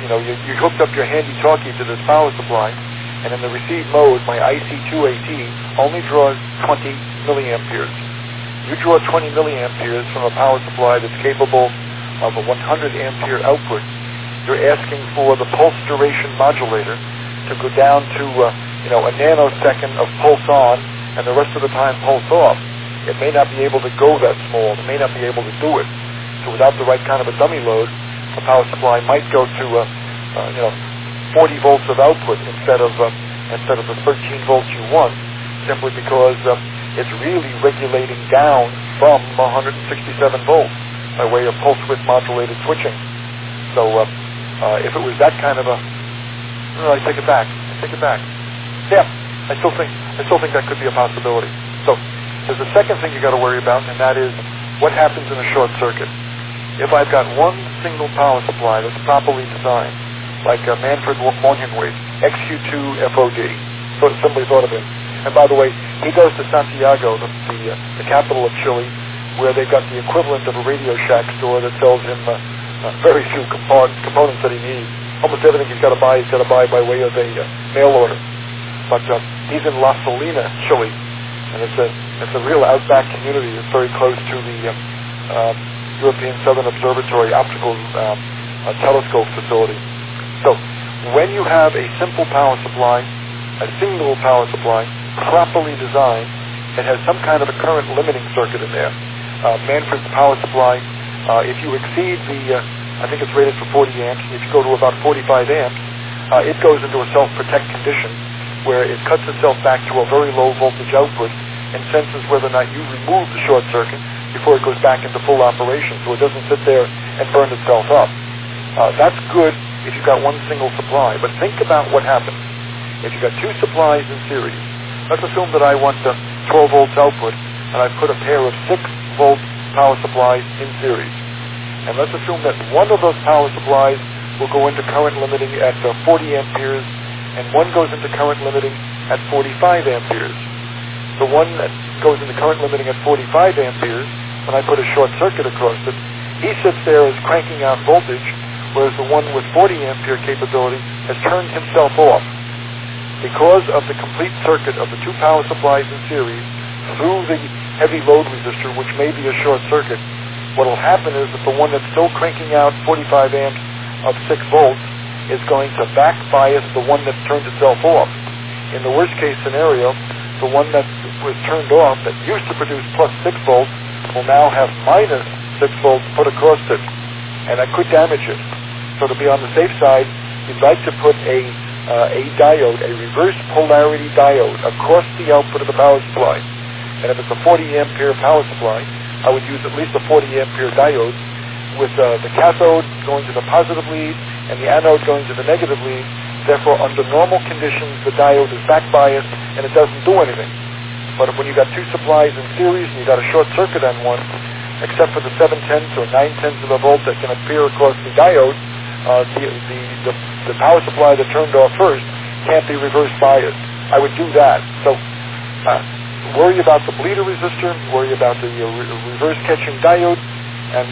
you hooked up your handy-talkie to this power supply, and in the receive mode, my IC2AT only draws 20 milliamperes. You draw 20 milliamperes from a power supply that's capable of a 100 ampere output. You're asking for the pulse duration modulator to go down to a nanosecond of pulse on, and the rest of the time pulse off. It may not be able to go that small. It may not be able to do it. So without the right kind of a dummy load, a power supply might go to 40 volts of output instead of the 13 volts you want, simply because it's really regulating down from 167 volts by way of pulse width modulated switching. So if it was that kind of I take it back. Yeah, I still think that could be a possibility. So there's a second thing you got to worry about, and that is what happens in a short circuit. If I've got one single power supply that's properly designed, like Manfred Mongenweg, XQ2 FOD, somebody thought of him. And by the way, he goes to Santiago, the capital of Chile, where they've got the equivalent of a Radio Shack store that sells him very few components that he needs. Almost everything he's got to buy by way of a mail order. But he's in La Salina, Chile, and it's a real outback community. It's very close to the European Southern Observatory optical telescope facility. So when you have a simple power supply, a single power supply, properly designed, it has some kind of a current limiting circuit in there. Manfred's power supply, if you exceed I think it's rated for 40 amps, if you go to about 45 amps, it goes into a self-protect condition where it cuts itself back to a very low voltage output and senses whether or not you remove the short circuit before it goes back into full operation, so it doesn't sit there and burn itself up. That's good if you've got one single supply, but think about what happens if you've got two supplies in series. Let's assume that I want 12 volts output, and I put a pair of 6 volt power supplies in series. And let's assume that one of those power supplies will go into current limiting at 40 amperes, and one goes into current limiting at 45 amperes. The one that goes into current limiting at 45 amperes, when I put a short circuit across it, he sits there as cranking out voltage, whereas the one with 40 ampere capability has turned himself off. Because of the complete circuit of the two power supplies in series through the heavy load resistor, which may be a short circuit, what will happen is that the one that's still cranking out 45 amps of 6 volts is going to back bias the one that turned itself off. In the worst case scenario, the one that was turned off that used to produce plus 6 volts will now have minus 6 volts put across it, and that could damage it. So to be on the safe side, you'd like to put a diode, a reverse polarity diode, across the output of the power supply. And if it's a 40 ampere power supply, I would use at least a 40 ampere diode with the cathode going to the positive lead and the anode going to the negative lead. Therefore, under normal conditions, the diode is back biased and it doesn't do anything. But when you've got two supplies in series and you've got a short circuit on one, except for the 7/10 or 9/10 of a volt that can appear across the diode, the power supply that turned off first can't be reverse biased. I would do that. So worry about the bleeder resistor, worry about the reverse catching diode, and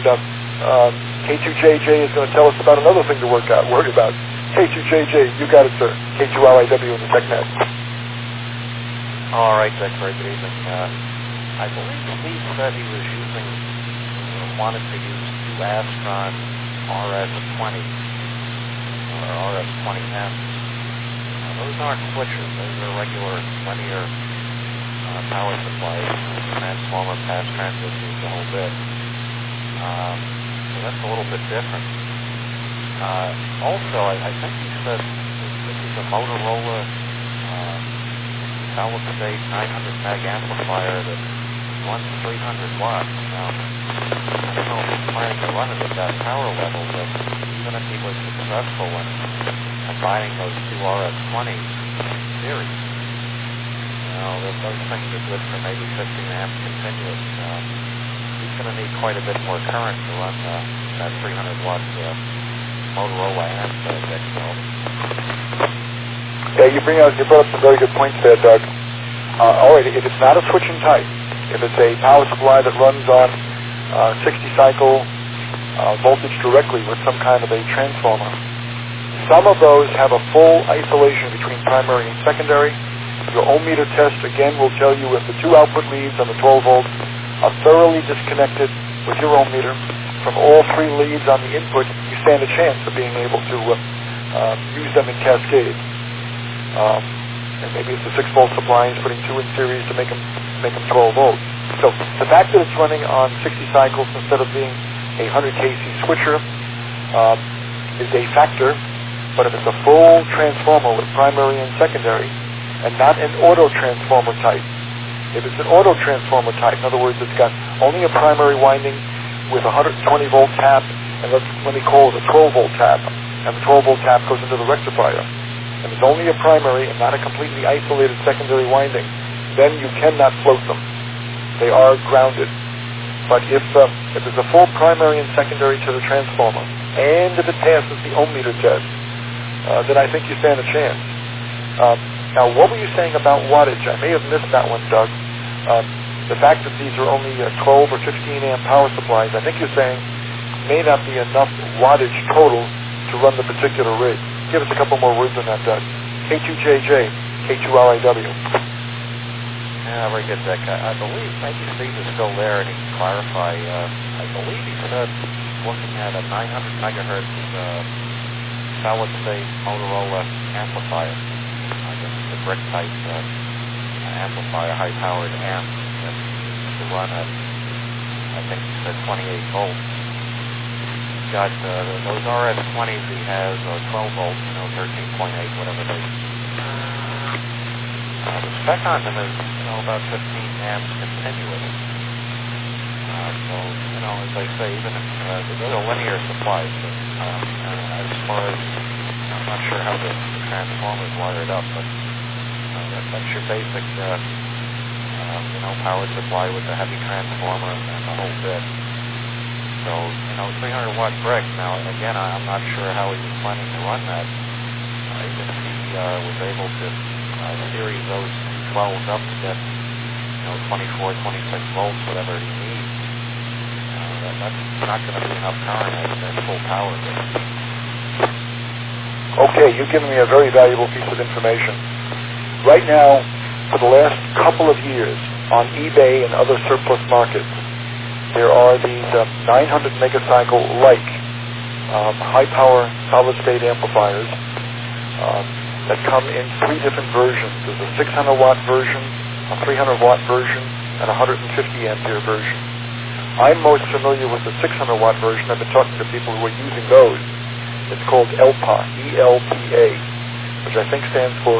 K2JJ is going to tell us about another thing to worry about. K2JJ, you got it, sir. K2RIW in the TechNet. All right, Dick, very good evening. I believe Steve said he was wanted to use two Astron RS-20 or RS-20M. Those aren't switches. Those are regular linear power supplies, transformer, pass transistors, the whole bit. So that's a little bit different. Also, I think he said this is a Motorola solid state 900 meg amplifier that runs 300 watts. Now, I don't know if he's planning to run it at that power level, but even if he was successful in combining those two RS-20s in series, those things are good for maybe 15 amps continuous. He's going to need quite a bit more current to run that 300 watt Motorola amp Yeah, you brought up some very good points there, Doug. All right, if it's not a switching type, if it's a power supply that runs on 60 cycle voltage directly with some kind of a transformer, Some of those have a full isolation between primary and secondary. Your ohm meter test, again, will tell you if the two output leads on the 12 volts are thoroughly disconnected with your ohm meter from all three leads on the input. You stand a chance of being able to use them in cascade. And maybe it's a 6-volt supply and it's putting two in series to make them 12 volts. So the fact that it's running on 60 cycles instead of being a 100 kC switcher is a factor. But if it's a full transformer with primary and secondary, and not an auto transformer type, if it's an auto transformer type, in other words, it's got only a primary winding with a 120 volt tap, and let me call it a 12 volt tap, and the 12 volt tap goes into the rectifier, and it's only a primary and not a completely isolated secondary winding, then you cannot float them. They are grounded. But if there's a full primary and secondary to the transformer, and if it passes the ohm meter test, then I think you stand a chance. Now, what were you saying about wattage? I may have missed that one, Doug. The fact that these are only 12 or 15 amp power supplies, I think you're saying may not be enough wattage total to run the particular rig. Give us a couple more words on that, Doug. K2JJ, K2RIW. Yeah, very good, Dick. I believe maybe Steve is still there and he can clarify. I believe he said looking at a 900 megahertz solid-state Motorola amplifier. I guess it's a brick-type amplifier, high-powered amp that to run at, I think he said 28 volts. He's got those RS-20s he has, or 12 volts, 13.8, whatever they the spec on them is, about 15 amps continuous. So, as I say, even if they're a linear supply, so, as far as, I'm not sure how the transformer is wired up, but that's your basic, power supply with the heavy transformer and the whole bit. So, 300 watt brick. Now, again, I'm not sure how he was planning to run that. Even if he was able to series those 12s up to get, 24, 26 volts, whatever he needs. That's not going to be enough current at full power. Okay, you've given me a very valuable piece of information. Right now, for the last couple of years, on eBay and other surplus markets, there are these 900 megacycle-like high-power solid-state amplifiers that come in 3 different versions. There's a 600-watt version, a 300-watt version, and a 150-ampere version. I'm most familiar with the 600-watt version. I've been talking to people who are using those. It's called ELPA, E-L-P-A, which I think stands for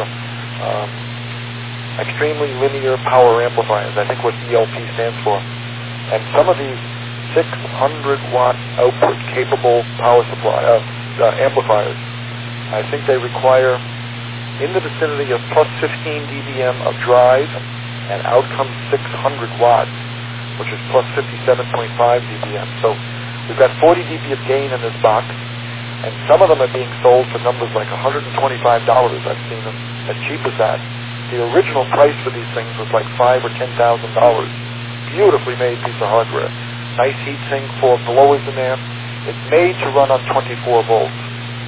Extremely Linear Power Amplifiers. I think what ELP stands for. And some of these 600-watt output capable power supply amplifiers, I think they require in the vicinity of plus 15 dBm of drive, and out comes 600 watts, which is plus 57.5 dBm. So we've got 40 dB of gain in this box, and some of them are being sold for numbers like $125. I've seen them as cheap as that. The original price for these things was like $5,000 or $10,000. Beautifully made piece of hardware. Nice heat sink for blowers in there. It's made to run on 24 volts.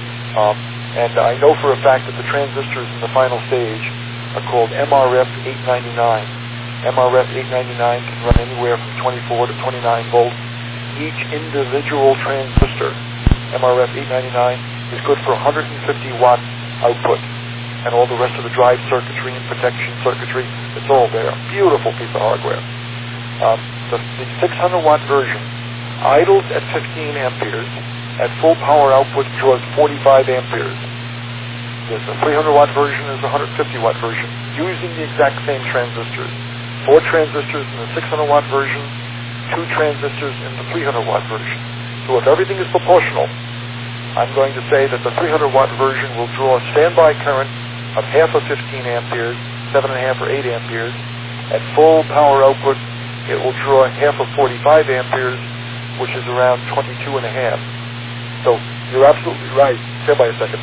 And I know for a fact that the transistors in the final stage are called MRF 899. MRF 899 can run anywhere from 24 to 29 volts. Each individual transistor, MRF 899, is good for 150 watt output. And all the rest of the drive circuitry and protection circuitry, it's all there. Beautiful piece of hardware. The 600 watt version idles at 15 amperes. At full power output draws 45 amperes. There's a 300 watt version, there's a 150 watt version, using the exact same transistors. 4 transistors in the 600 watt version, 2 transistors in the 300 watt version. So if everything is proportional, I'm going to say that the 300 watt version will draw a standby current of half of 15 amperes, 7.5 or 8 amperes. At full power output, it will draw half of 45 amperes, which is around 22.5. So you're absolutely right. Stand by a second.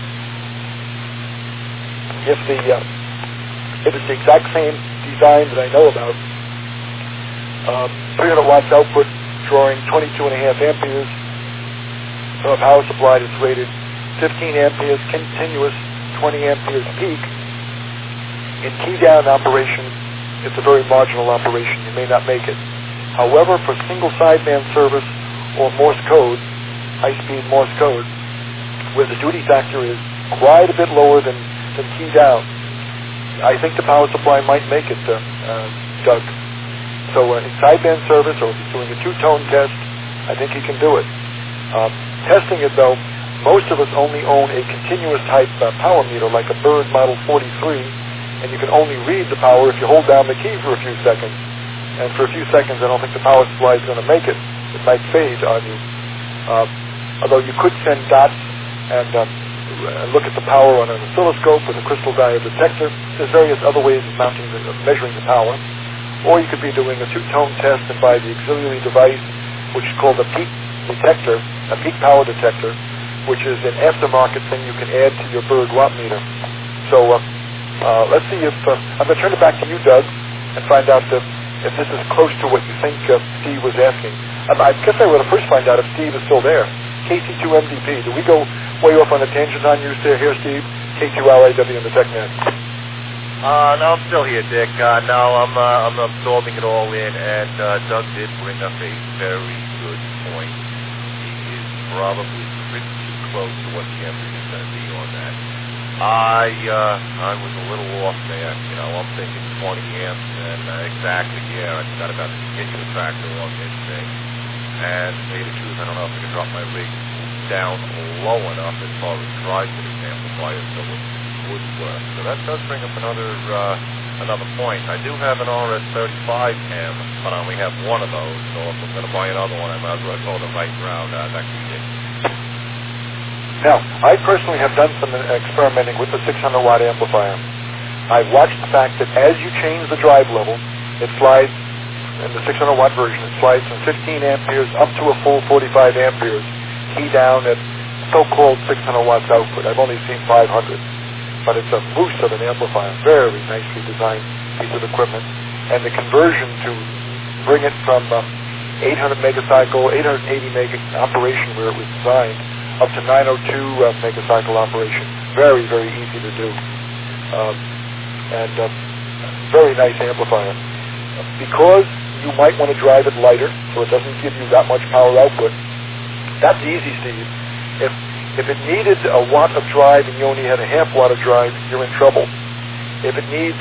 If it's the exact same design that I know about, 300 watts output drawing 22.5 amperes from a power supply that's rated 15 amperes continuous, 20 amperes peak. In key-down operation, it's a very marginal operation. You may not make it. However, for single sideband service or Morse code, high-speed Morse code, where the duty factor is quite a bit lower than key-down, I think the power supply might make it, Doug. So in sideband service, or if he's doing a two-tone test, I think he can do it. Testing it, though, most of us only own a continuous type power meter, like a Bird Model 43, and you can only read the power if you hold down the key for a few seconds. And for a few seconds, I don't think the power supply is going to make it. It might fade on you. Although you could send dots and look at the power on an oscilloscope with a crystal diode detector. There's various other ways of measuring the power. Or you could be doing a two-tone test and buy the auxiliary device, which is called a peak detector, a peak power detector, which is an aftermarket thing you can add to your Bird watt meter. So let's see if I'm going to turn it back to you, Doug, and find out if this is close to what you think Steve was asking. I guess I would first find out if Steve is still there. KC2MDP. Do we go way off on a tangent on you here, Steve? K2LAW in the TechNet. No, I'm still here, Dick. No, I'm absorbing it all in, and Doug did bring up a very good point. He is probably pretty close to what the answer is going to be on that. I was a little off there. You know, I'm thinking 20 amps, and exactly, yeah, I got about the continuous factor on this thing. And to tell you the truth, I don't know if I can drop my rig down low enough as far as drive to this amplifier so it would work. So that does bring up another point. I do have an RS-35M, but I only have one of those, so if I'm going to buy another one, I might as well go the right route. Back to you, Dick. Now, I personally have done some experimenting with the 600-watt amplifier. I've watched the fact that as you change the drive level, it slides, in the 600-watt version, it slides from 15 amperes up to a full 45 amperes, key down at so-called 600 watts output. I've only seen 500, but it's a moose of an amplifier, very nicely designed piece of equipment. And the conversion to bring it from 800 megacycle, 880 mega operation where it was designed, up to 902 megacycle operation, very, very easy to do. And very nice amplifier. Because you might want to drive it lighter, so it doesn't give you that much power output. That's easy, Steve. If it needed a watt of drive and you only had a half watt of drive, you're in trouble. If it needs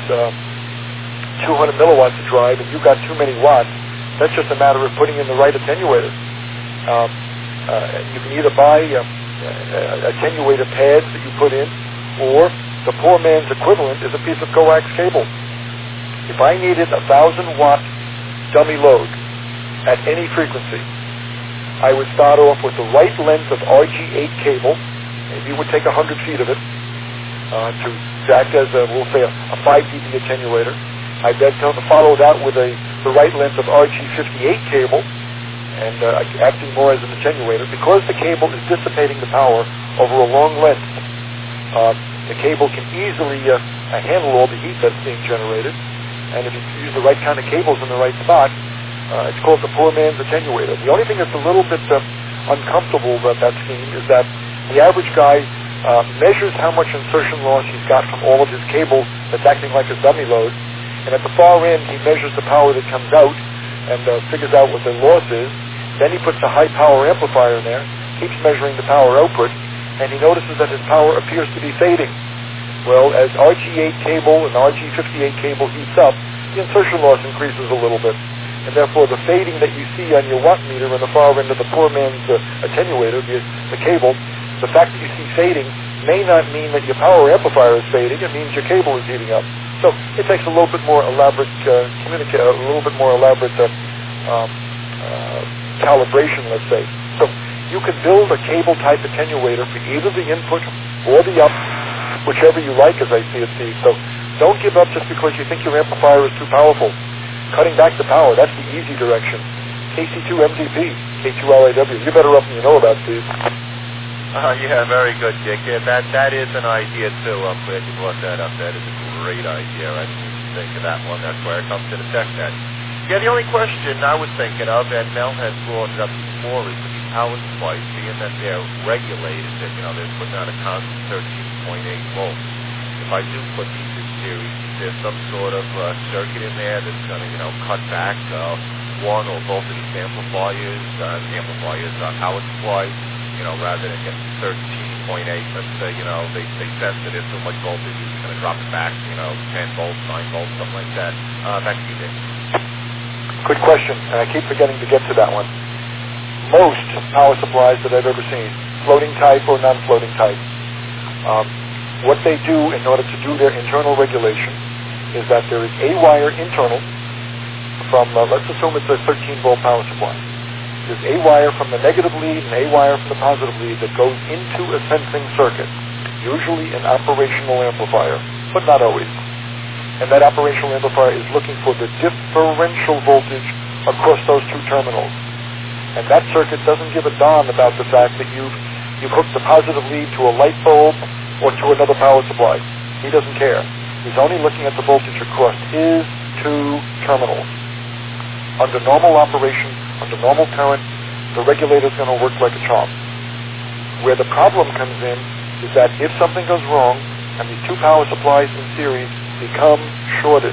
200 milliwatts of drive and you've got too many watts, that's just a matter of putting in the right attenuator. You can either buy attenuator pads that you put in, or the poor man's equivalent is a piece of coax cable. If I needed 1,000 watt dummy load at any frequency, I would start off with the right length of RG8 cable. Maybe it would take 100 feet of it to act as, we'll say, a 5 dB attenuator. I'd then follow that with the right length of RG58 cable and acting more as an attenuator. Because the cable is dissipating the power over a long length, the cable can easily handle all the heat that's being generated. And if you use the right kind of cables in the right spot, it's called the poor man's attenuator. The only thing that's a little bit uncomfortable about that scheme is that the average guy measures how much insertion loss he's got from all of his cable that's acting like a dummy load, and at the far end he measures the power that comes out and figures out what the loss is. Then he puts a high power amplifier in there, keeps measuring the power output, and he notices that his power appears to be fading. Well, as RG8 cable and RG58 cable heats up, the insertion loss increases a little bit. And therefore, the fading that you see on your watt meter on the far end of the poor man's attenuator, the cable, the fact that you see fading may not mean that your power amplifier is fading. It means your cable is heating up. So it takes a little bit more elaborate calibration, let's say. So you could build a cable-type attenuator for either the input or the up, whichever you like, as I see it, Steve. So don't give up just because you think your amplifier is too powerful. Cutting back the power, that's the easy direction. KC2MDP, K2LAW. You're better up than you know about, Steve. Yeah, very good, Dick. Yeah, that is an idea, too. I'm glad you brought that up. That is a great idea. I didn't even think of that one. That's where it comes to the TechNet. Yeah, the only question I was thinking of, and Mel has brought it up before, is to be power supplies, being that they're regulated, that they're putting out a constant 13.8 volts. If I do put these in series, is there some sort of circuit in there that's going to cut back one or both of these amplifiers, power supplies, rather than getting 13.8, let's say, they sense that there's so much voltage, it's going to drop it back, 10 volts, 9 volts, something like that. Back to you, Dick. Good question, and I keep forgetting to get to that one. Most power supplies that I've ever seen, floating type or non-floating type, what they do in order to do their internal regulation is that there is a wire internal from, let's assume it's a 13-volt power supply. There's a wire from the negative lead and a wire from the positive lead that goes into a sensing circuit, usually an operational amplifier, but not always. And that operational amplifier is looking for the differential voltage across those two terminals. And that circuit doesn't give a darn about the fact that you've hooked the positive lead to a light bulb or to another power supply. He doesn't care. He's only looking at the voltage across his two terminals. Under normal operation, under normal current, the regulator's going to work like a charm. Where the problem comes in is that if something goes wrong and these two power supplies in series become shorted,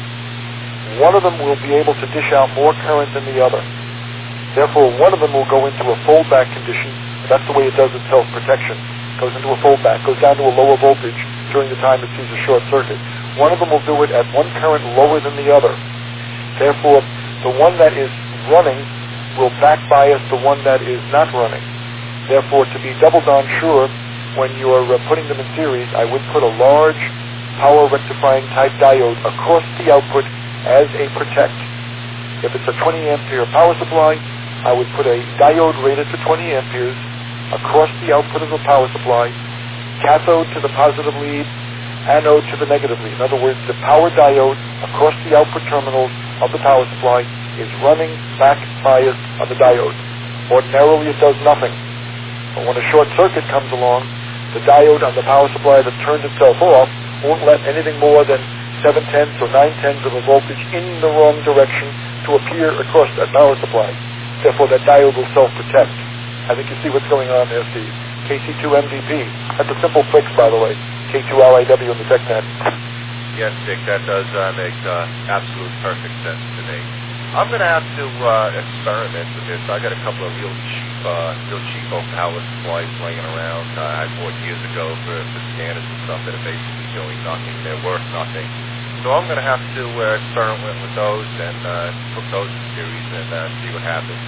one of them will be able to dish out more current than the other. Therefore, one of them will go into a foldback condition. That's the way it does its self-protection. It goes into a foldback, goes down to a lower voltage during the time it sees a short circuit. One of them will do it at one current lower than the other. Therefore, the one that is running will back bias the one that is not running. Therefore, to be double darn sure, when you're putting them in series, I would put a large power rectifying type diode across the output as a protect. If it's a 20 ampere power supply, I would put a diode rated for 20 amperes across the output of the power supply, cathode to the positive lead, anode to the negative lead. In other words, the power diode across the output terminals of the power supply is running back bias on the diode. Ordinarily it does nothing. But when a short circuit comes along, the diode on the power supply that turned itself off won't let anything more than 7/10 or 9/10 of a voltage in the wrong direction to appear across that power supply. Therefore that diode will self-protect. I think you see what's going on there, Steve. KC2MDP. That's a simple fix, by the way. K2RIW in the TechNet. Yes, Dick, that does make absolute perfect sense to me. I'm going to have to experiment with this. I got a couple of real cheap power supplies laying around. I bought years ago for scanners and stuff that are basically doing nothing. They're worth nothing. So I'm going to have to experiment with those and put those in series and see what happens.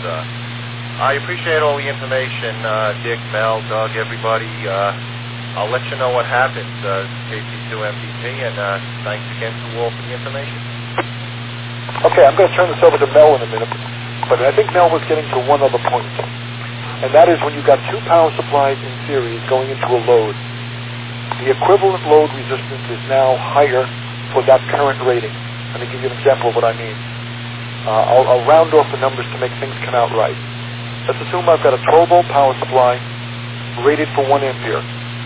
I appreciate all the information, Dick, Mel, Doug, everybody. I'll let you know what happens, KC2MDP, and thanks again to all for the information. Okay, I'm going to turn this over to Mel in a minute, but I think Mel was getting to one other point, and that is when you've got two power supplies in series going into a load, the equivalent load resistance is now higher for that current rating. Let me give you an example of what I mean. I'll round off the numbers to make things come out right. Let's assume I've got a 12-volt power supply rated for 1 ampere.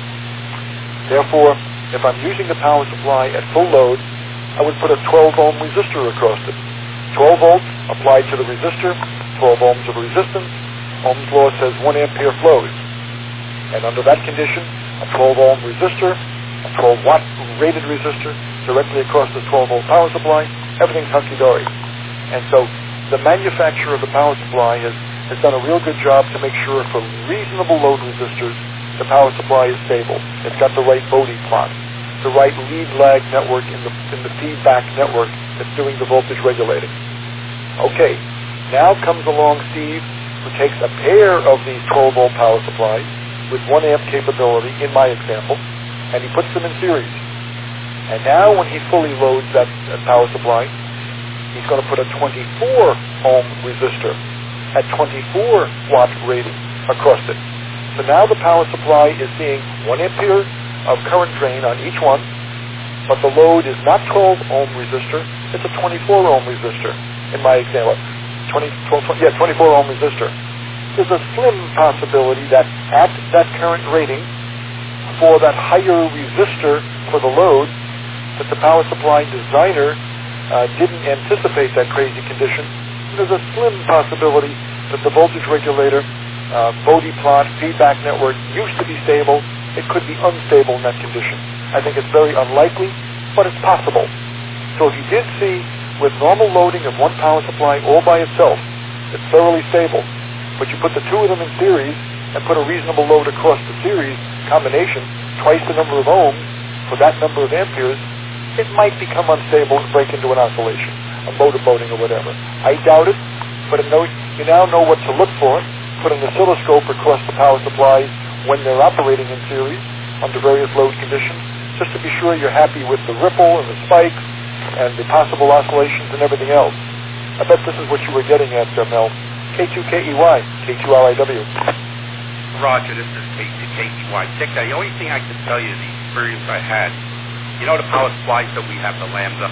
Therefore, if I'm using the power supply at full load, I would put a 12-ohm resistor across it. 12 volts applied to the resistor, 12 ohms of resistance. Ohm's law says 1 ampere flows. And under that condition, a 12-ohm resistor, a 12-watt rated resistor, directly across the 12-volt power supply, everything's hunky-dory. And so the manufacturer of the power supply has done a real good job to make sure for reasonable load resistors, the power supply is stable. It's got the right Bode plot, the right lead-lag network in the feedback network that's doing the voltage regulating. Okay, now comes along Steve, who takes a pair of these 12-volt power supplies with 1 amp capability, in my example, and he puts them in series. And now when he fully loads that power supply, he's going to put a 24-ohm resistor at 24-watt rating across it. So now the power supply is seeing 1 ampere of current drain on each one, but the load is not 12-ohm resistor, it's a 24-ohm resistor, in my example. 24-ohm resistor. There's a slim possibility that at that current rating, for that higher resistor for the load, that the power supply designer didn't anticipate that crazy condition. There's a slim possibility that the voltage regulator Bode plot, feedback network used to be stable. It could be unstable in that condition. I think it's very unlikely, but it's possible. So if you did see with normal loading of one power supply all by itself, it's thoroughly stable, but you put the two of them in series and put a reasonable load across the series combination, twice the number of ohms for that number of amperes, it might become unstable and break into an oscillation, a motor boating or whatever. I doubt it, but you now know what to look for. Put an oscilloscope across the power supplies when they're operating in series under various load conditions, just to be sure you're happy with the ripple and the spikes and the possible oscillations and everything else. I bet this is what you were getting at, Mel. K2KEY, K2RIW. Roger, this is K2KEY. Dick, the only thing I can tell you, the experience I had, you know the power supplies that we have, the Lambda?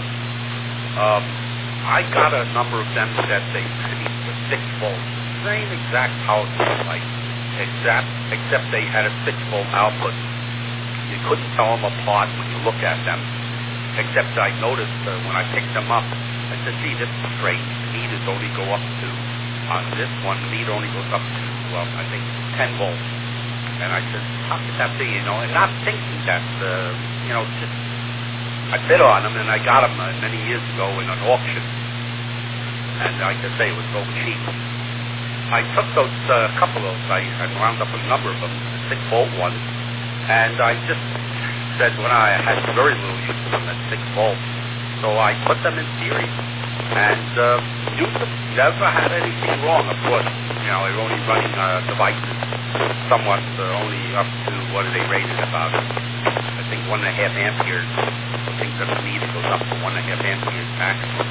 I got a number of them that they produced a 6-volt, same exact power supply, except they had a 6-volt output. You couldn't tell them apart when you look at them, except I noticed when I picked them up, I said, gee, this is strange. Meters only go up to, on this one, the meter only goes up to, I think, 10 volts. And I said, how could that be, and not thinking that, just, I bid on them, and I got them many years ago in an auction. And like I say, it was so cheap. I took those, couple of those, I wound up with a number of them, 6-volt ones, and I just said when I had very little use of them at 6 volts, so I put them in series and used them. Never had anything wrong, of course. They're only running devices somewhat only up to, what are they rated about? I think 1.5 amperes. I think that the meter goes up to 1.5 amperes maximum.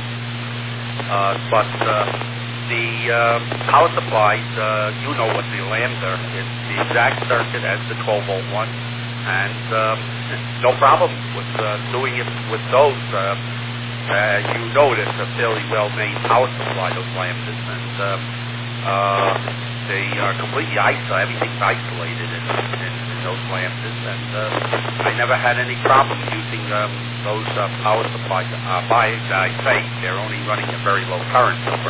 But the power supplies, you know what the Lambda is, the exact circuit as the 12-volt one, and no problem with doing it with those. You know it's a fairly well-made power supply, those Lambdas, and they are completely everything's isolated in those Lambdas, and I never had any problem using those power supplies. I say they're only running a very low current number.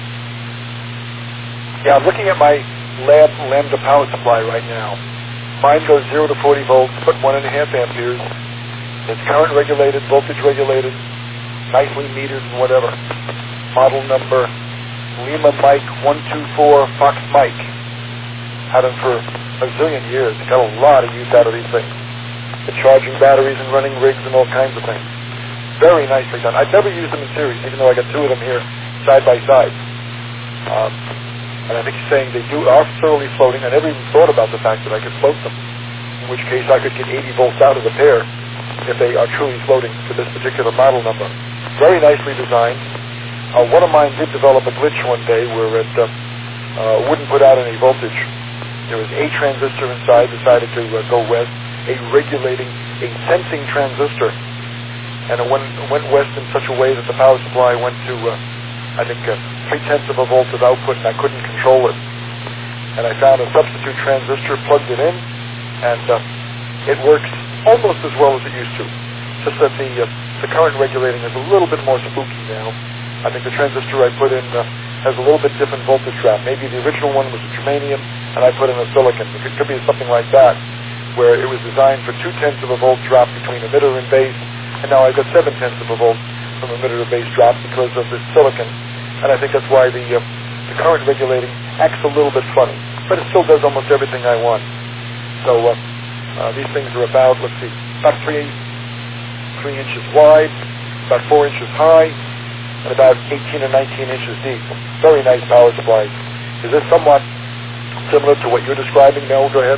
Yeah, I'm looking at my Lambda power supply right now. Mine goes 0 to 40 volts, put 1.5 amperes. It's current regulated, voltage regulated, nicely metered and whatever. Model number Lima Mike 124 Fox Mike. Had them for a zillion years. Got a lot of use out of these things. For charging batteries and running rigs and all kinds of things. Very nicely done. I've never used them in series, even though I got two of them here side by side. And I think he's saying they are thoroughly floating. I never even thought about the fact that I could float them, in which case I could get 80 volts out of the pair if they are truly floating for this particular model number. Very nicely designed. One of mine did develop a glitch one day where it wouldn't put out any voltage. There was a transistor inside, decided to go west, a sensing transistor, and it went west in such a way that the power supply went to, I think, 0.3 of a volt of output, and I couldn't control it. And I found a substitute transistor, plugged it in, and it works almost as well as it used to. Just that the current regulating is a little bit more spooky now. I think the transistor I put in has a little bit different voltage drop. Maybe the original one was a germanium, and I put in a silicon. It could be something like that, where it was designed for 0.2 of a volt drop between emitter and base, and now I've got 0.7 of a volt from emitter to base drop because of the silicon. And I think that's why the current regulating acts a little bit funny, but it still does almost everything I want. So these things are about, let's see, about 3 inches wide, about 4 inches high, and about 18 or 19 inches deep. Very nice power supplies. Is this somewhat similar to what you're describing, Mel? Go ahead.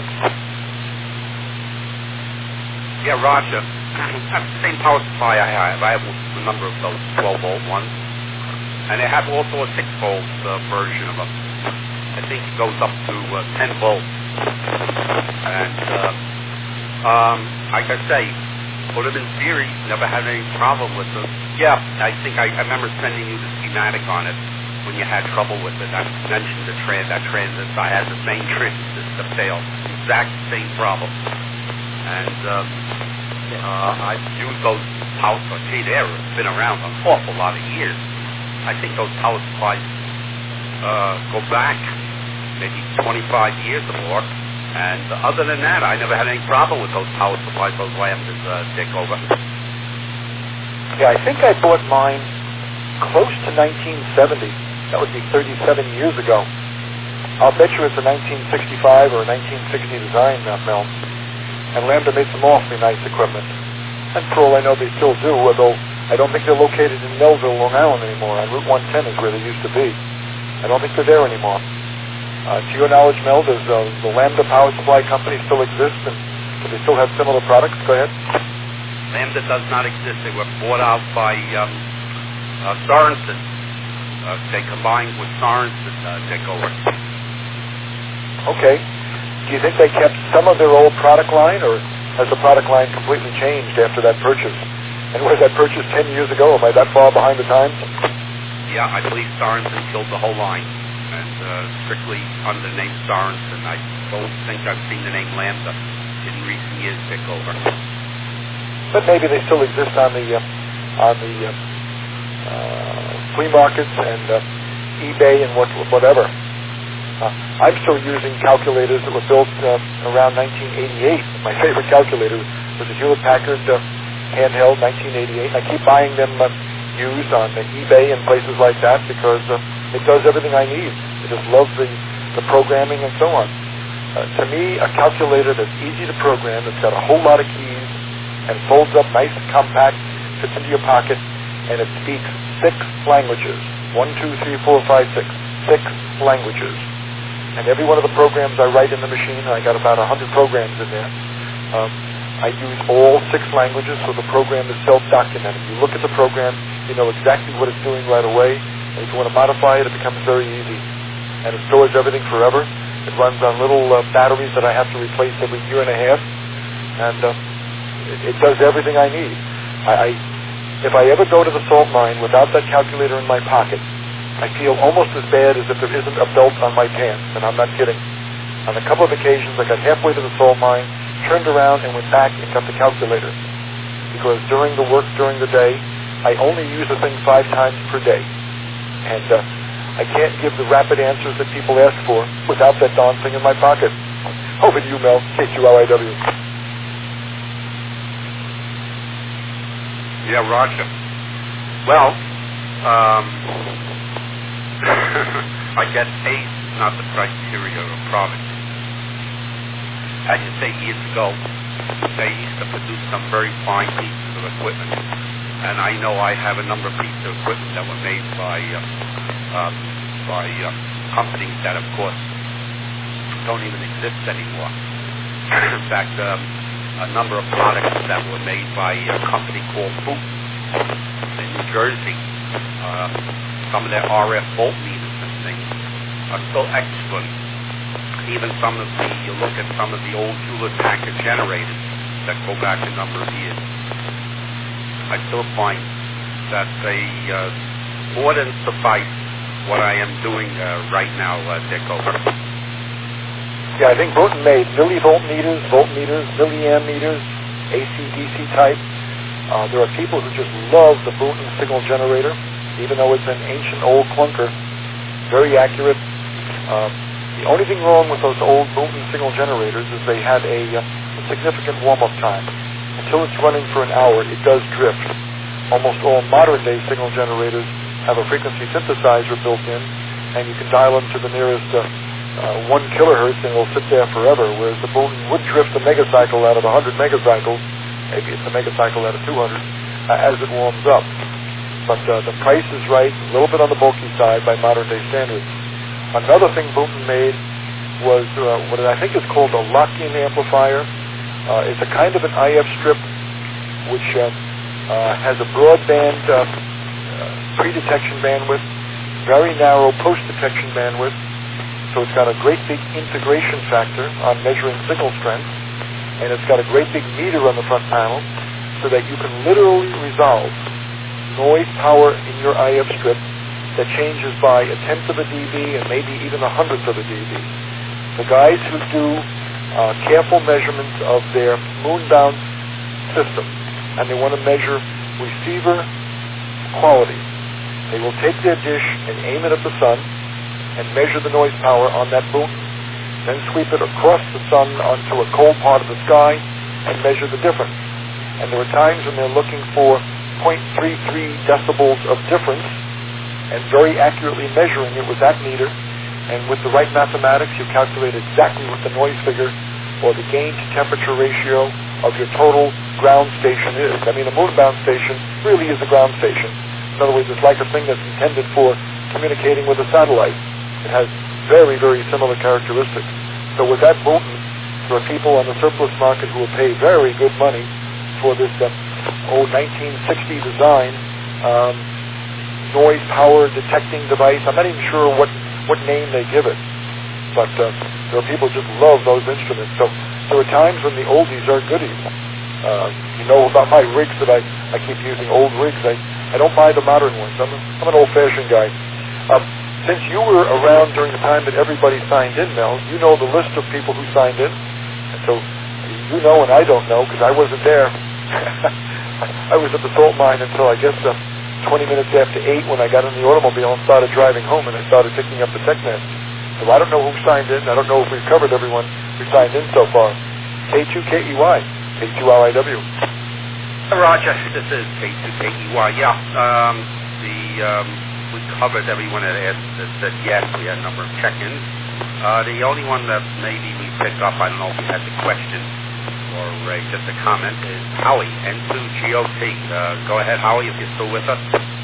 Yeah, Roger. That's the same power supply I have. I have a number of those 12-volt ones. And they have also a 6-volt version of them. I think it goes up to 10 volts. And like I say, put them in series, never had any problem with them. Yeah, I think I remember sending you the schematic on it when you had trouble with it. I mentioned that transistor. I had the same transistor fail. Exact same problem. And I've used those power supplies. Gee, they've been around an awful lot of years. I think those power supplies go back maybe 25 years or more. And other than that, I never had any problem with those power supplies, those Lambdas, Dick, over. Yeah, I think I bought mine close to 1970. That would be 37 years ago. I'll bet you it's a 1965 or a 1960 design, Mel. And Lambda made some awfully nice equipment. And for all I know, they still do, although I don't think they're located in Melville, Long Island anymore. On Route 110 is where they used to be. I don't think they're there anymore. To your knowledge, Mel, does the Lambda Power Supply Company still exist, and do they still have similar products? Go ahead. Lambda does not exist. They were bought out by Sorensen. They combined with Sorensen, Dick, over. Okay. Do you think they kept some of their old product line, or has the product line completely changed after that purchase? And was that purchase 10 years ago? Am I that far behind the times? Yeah, I believe Sorensen killed the whole line, and strictly under the name Sorensen. I don't think I've seen the name Lambda in recent years, Dick, over. But maybe they still exist on the flea markets and eBay and whatever. I'm still using calculators that were built around 1988. My favorite calculator was a Hewlett-Packard handheld, 1988. I keep buying them used on eBay and places like that because it does everything I need. I just love the programming and so on. To me, a calculator that's easy to program, that's got a whole lot of keys and folds up nice and compact, fits into your pocket, and it speaks 6 languages. 1, 2, 3, 4, 5, 6. 6 languages. And every one of the programs I write in the machine, I got about 100 programs in there, I use all 6 languages, so the program is self-documented. You look at the program, you know exactly what it's doing right away, and if you want to modify it, it becomes very easy. And it stores everything forever. It runs on little batteries that I have to replace every year and a half, and it does everything I need. If I ever go to the salt mine without that calculator in my pocket, I feel almost as bad as if there isn't a belt on my pants, and I'm not kidding. On a couple of occasions, I got halfway to the salt mine, turned around, and went back and got the calculator. Because during the work, during the day, I only use the thing 5 times per day. And I can't give the rapid answers that people ask for without that darn thing in my pocket. Over to you, Mel, KQLIW. Yeah, Roger. Well, I guess age is not the criteria of a product. As you say, years ago, they used to produce some very fine pieces of equipment. And I know I have a number of pieces of equipment that were made by companies that, of course, don't even exist anymore. In fact, a number of products that were made by a company called Boot in New Jersey. Some of their RF volt meters and things are still excellent. Even you look at some of the old Hewlett-Packard generators that go back a number of years. I still find that they more than suffice what I am doing right now, Dick, over. Yeah, I think Booten made millivolt meters, milliamp meters, AC/DC type. There are people who just love the Booten signal generator, even though it's an ancient old clunker, very accurate. The only thing wrong with those old Booten signal generators is they had a significant warm-up time. Until it's running for an hour, it does drift. Almost all modern-day signal generators have a frequency synthesizer built in, and you can dial them to the nearest 1 kilohertz, and it'll sit there forever, whereas the Booten would drift a megacycle out of 100 megacycles, maybe it's a megacycle out of 200, as it warms up. But the price is right, a little bit on the bulky side by modern-day standards. Another thing Booten made was what I think is called a lock-in amplifier. It's a kind of an IF strip which has a broadband pre-detection bandwidth, very narrow post-detection bandwidth, so it's got a great big integration factor on measuring signal strength, and it's got a great big meter on the front panel so that you can literally resolve noise power in your IF strip that changes by 1/10 of a dB and maybe even 1/100th of a dB. The guys who do careful measurements of their moon-bound system, and they want to measure receiver quality, they will take their dish and aim it at the sun, and measure the noise power on that Boonton, then sweep it across the sun onto a cold part of the sky and measure the difference. And there are times when they're looking for 0.33 decibels of difference and very accurately measuring it with that meter. And with the right mathematics, you calculate exactly what the noise figure or the gain to temperature ratio of your total ground station is. I mean, a moonbound station really is a ground station. In other words, it's like a thing that's intended for communicating with a satellite. It has very, very similar characteristics. So with that Boonton, there are people on the surplus market who will pay very good money for this 1960 design noise power detecting device. I'm not even sure what name they give it, but there are people who just love those instruments. So there are times when the oldies are goodies. You know about my rigs that I keep using, old rigs. I don't buy the modern ones. I'm an old-fashioned guy. Since you were around during the time that everybody signed in, Mel, you know the list of people who signed in. And so you know and I don't know because I wasn't there. I was at the salt mine until I guess 20 minutes after 8 when I got in the automobile and started driving home, and I started picking up the TechNet. So I don't know who signed in. I don't know if we've covered everyone who signed in so far. K2KEY, K2RIW. Roger, this is K2KEY. Yeah, we covered everyone that said yes. We had a number of check-ins. The only one that maybe we picked up, I don't know if you had the question or just a comment, is Howie, N2GOT. Go ahead, Howie, if you're still with us.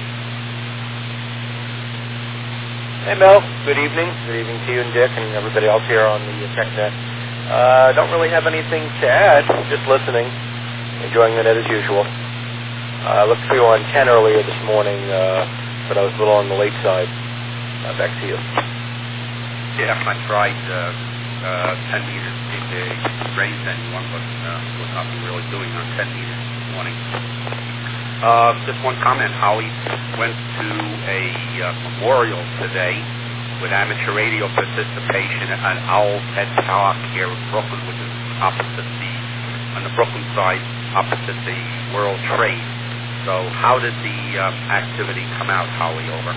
Hey, Mel. Good evening. Good evening to you and Dick and everybody else here on the TechNet. Don't really have anything to add. Just listening. Enjoying the net as usual. I looked for you on 10 earlier this morning, but I was a little on the late side. Back to you. Yeah, I tried 10 meters if they raised anyone, but was nothing really doing on 10 meters this morning. Just one comment. Howie went to a memorial today with amateur radio participation at Owl's Head Park here in Brooklyn, which is on the Brooklyn side, opposite the World Trade. So how did the activity come out, Howie, over?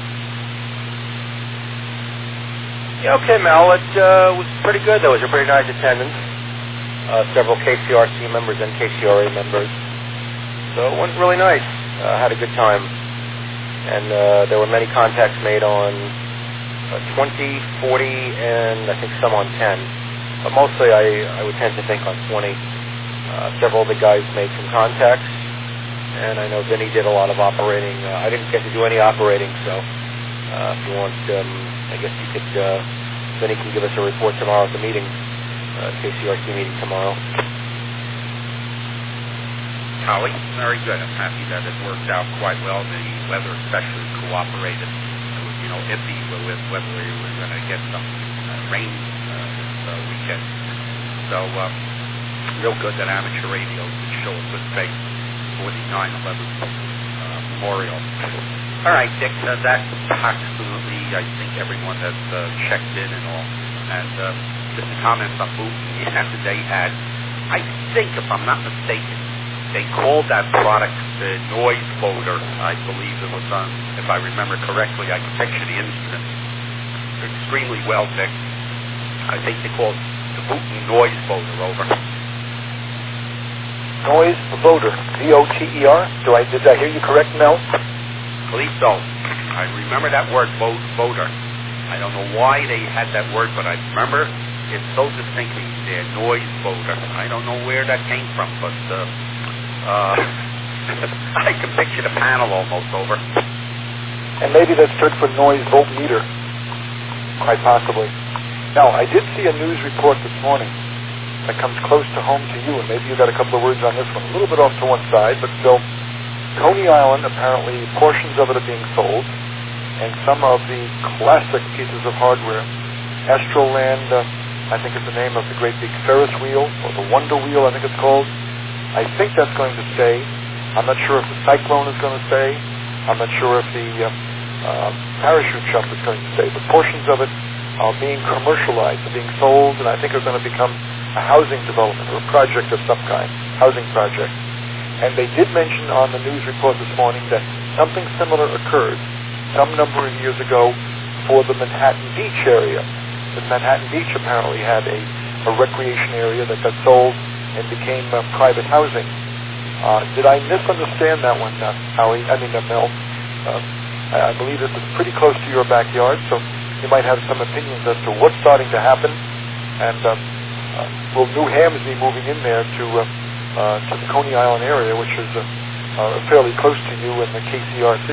Yeah, okay, Mel. It was pretty good. There was a pretty nice attendance. Several KCRC members and KCRA members. So it went really nice. Had a good time. And there were many contacts made on 20, 40, and I think some on 10. But mostly I would tend to think on 20. Several of the guys made some contacts. And I know Vinny did a lot of operating. I didn't get to do any operating, so if you want, I guess you could, Vinny can give us a report tomorrow at the meeting, KCRC meeting tomorrow. Howie, very good. I'm happy that it worked out quite well. The weather especially cooperated. It was, iffy with whether we were going to get some rain this weekend. So, real good that amateur radio could show a good face for the 9/11 memorial. All right, Dick, that's absolutely, I think, everyone that's checked in and all. And just a comment on Boonton, they had, I think, if I'm not mistaken, they called that product the noise voter. I believe it was on, if I remember correctly, I can picture the instrument extremely well, Dick. I think they called the Boonton noise voter over. Noise voter, V-O-T-E-R? Did I hear you correct, Mel? I believe so. I remember that word, voter. I don't know why they had that word, but I remember it so distinctly, their noise voter. I don't know where that came from, but I can picture the panel almost over. And maybe that stood for noise voltmeter, quite possibly. Now, I did see a news report this morning that comes close to home to you, and maybe you got a couple of words on this one. A little bit off to one side, but still, Coney Island, apparently portions of it are being sold, and some of the classic pieces of hardware, Astroland, I think is the name of the great big Ferris wheel, or the Wonder Wheel, I think it's called. I think that's going to stay. I'm not sure if the Cyclone is going to stay. I'm not sure if the parachute jump is going to stay, but portions of it are being commercialized, are being sold, and I think are going to become a housing development or a project of some kind, housing project. And they did mention on the news report this morning that something similar occurred some number of years ago for the Manhattan Beach area. The Manhattan Beach apparently had a recreation area that got sold and became private housing. Did I misunderstand that one, Mel? I believe this is pretty close to your backyard, so you might have some opinions as to what's starting to happen, and will New Hampshire be moving in there to the Coney Island area, which is fairly close to you in the KCRC,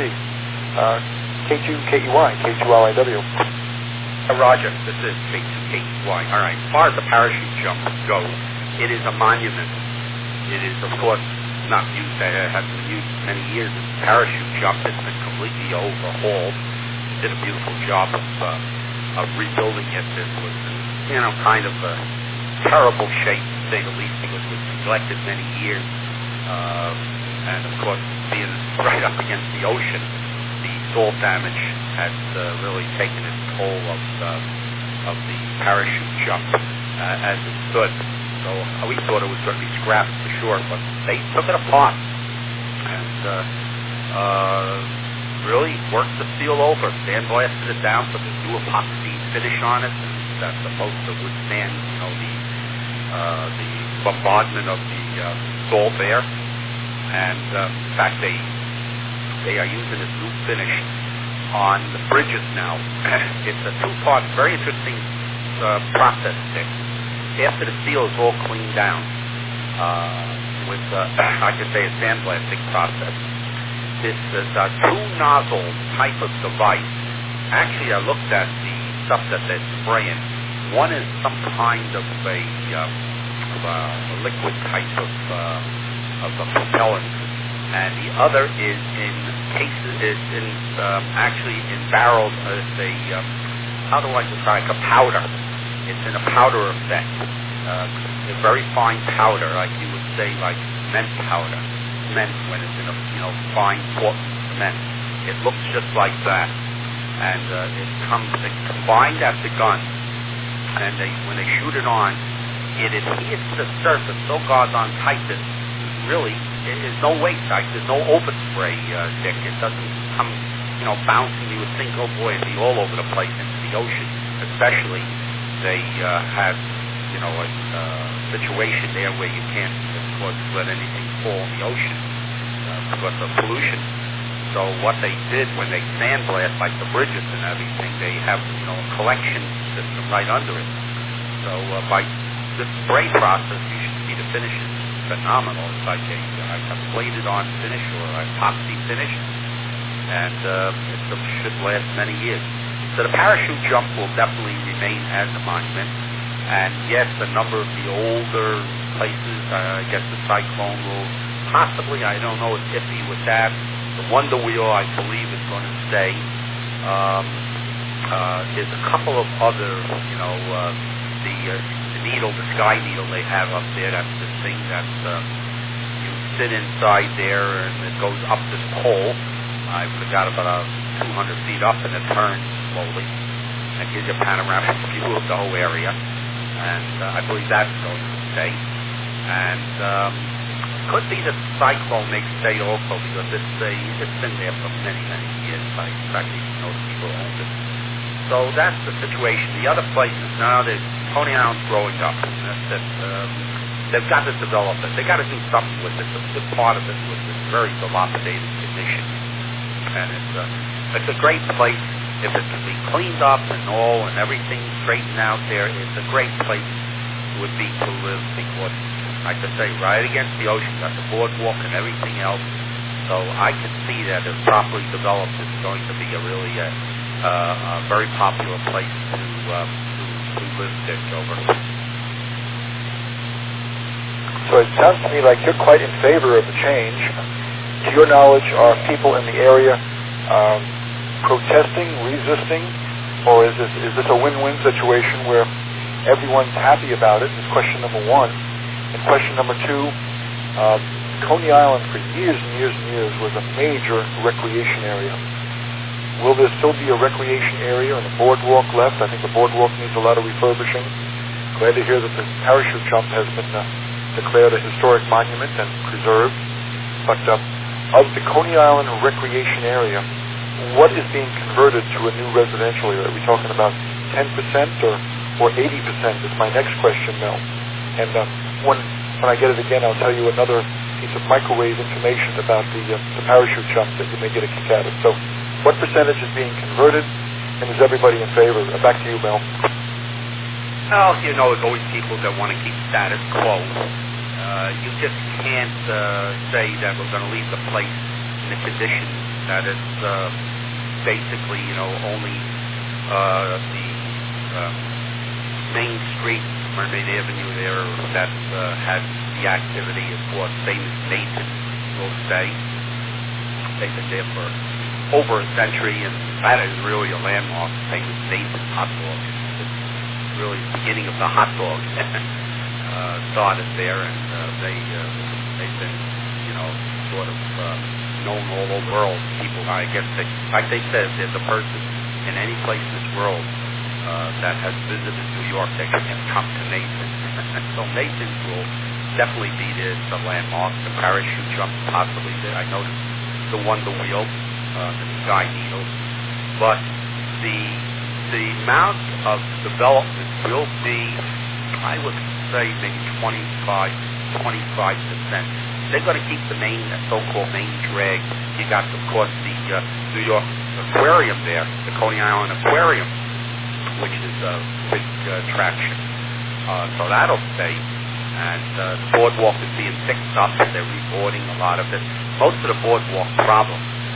K2KEY, K2LIW. Roger, this is K2KEY. All right. As far as the parachute jump goes, it is a monument. It is, of course, not used. It hasn't been used in many years. The parachute jump has been completely overhauled. It did a beautiful job of rebuilding it. It was, kind of a terrible shape, to say the least, because it was neglected many years. And, of course, being right up against the ocean, the salt damage has really taken its toll of the parachute jump as it stood. So we thought it was going to be scrapped for sure, but they took it apart and really worked the steel over, sandblasted it down, put the new epoxy finish on it that's supposed to withstand, the bombardment of the salt air. And in fact, they are using this new finish on the bridges now. It's a two-part, very interesting process stick. After the steel is all cleaned down with, I could say, a sandblasting process, this is a two-nozzle type of device. Actually, I looked at the stuff that they're spraying. One is some kind of a liquid type of a propellant, and the other is in cases, actually in barrels as how do I describe, like a powder. It's in a powder effect, a very fine powder, like you would say, like cement powder. Cement when it's in a fine Portland cement. It looks just like that, and it's combined at the gun, and when they shoot it on, it adheres to the surface so doggone tight that really there's no waste. Like there's no overspray, Dick. It doesn't come, bouncing. You would think, oh boy, it'd be all over the place into the ocean, especially. They have, a situation there where you can't, of course, let anything fall in the ocean because of pollution. So what they did when they sandblast, like the bridges and everything, they have, a collection system right under it. So by this spray process, you should see the finish is phenomenal. It's like a plated-on finish or a epoxy finish, and it should last many years. So the parachute jump will definitely remain as a monument. And yes, a number of the older places, I guess the Cyclone will possibly, I don't know, it's iffy with that. The Wonder Wheel, I believe, is going to stay. There's a couple of other, the needle, the sky needle they have up there, that's this thing that you sit inside there and it goes up this pole. I forgot about 200 feet up, and it turns slowly and gives you a panoramic view of the whole area. And I believe that's going to stay. And could be the Cyclone may stay also because it's been there for many, many years. I practically know the people who owned it. So that's the situation. The other places now, Coney Island's growing up. That's it. They've got to develop it. They've got to do something with it. A good part of it was this very dilapidated condition. And it's a great place. If it can be cleaned up and all and everything straightened out there, it's a great place would be to live because, like I say, right against the ocean, got the boardwalk and everything else. So I can see that if properly developed, it's going to be a really a very popular place to live there, Gilbert. So it sounds to me like you're quite in favor of the change. To your knowledge, are people in the area protesting, resisting, or is this a win-win situation where everyone's happy about it? Is question number one. And question number two, Coney Island for years and years and years was a major recreation area. Will there still be a recreation area and a boardwalk left? I think the boardwalk needs a lot of refurbishing. Glad to hear that the parachute jump has been declared a historic monument and preserved. But of the Coney Island recreation area, what is being converted to a new residential area? Are we talking about 10% or 80% is my next question, Mel. And when I get it again, I'll tell you another piece of microwave information about the parachute jump that you may get a kick out of. So what percentage is being converted, and is everybody in favor? Back to you, Mel. Well, you know, there's always people that want to keep status quo. You just can't say that we're going to leave the place in the condition that it's basically, you know, only the main street, Mermaid Avenue there, that has the activity. Of course, famous Nathan's will stay. They've been there for over a century, and that is really a landmark. Famous Nathan's hot dog. It's really the beginning of the hot dog. Started there, and they've been, you know, sort of known all over the world. People, I guess, like they said, if there's a person in any place in this world that has visited New York, they can come to Nathan's. So Nathan's will definitely be there. It's a landmark. The parachute jump possibly there. I noticed the Wonder Wheel, the Sky Needle, but the amount of development will be, I would say, maybe 25%. They're going to keep the main, so-called main drag. You got, of course, the New York Aquarium there, the Coney Island Aquarium, which is a big attraction. So that'll stay. And the boardwalk is being fixed up. They're reboarding a lot of it. Most of the boardwalk problem,